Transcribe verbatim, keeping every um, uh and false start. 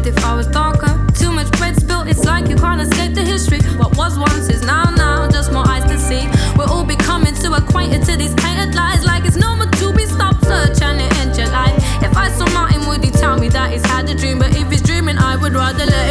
red if I was darker. Too much bread spilled, it's like you can't escape the history. What was once is now, now, just more eyes to see. We're all becoming too acquainted to these painted lies. Like it's normal to be stopped, search and it end your life. If I saw Martin, would he tell me that he's had a dream? But if he's dreaming, I would rather let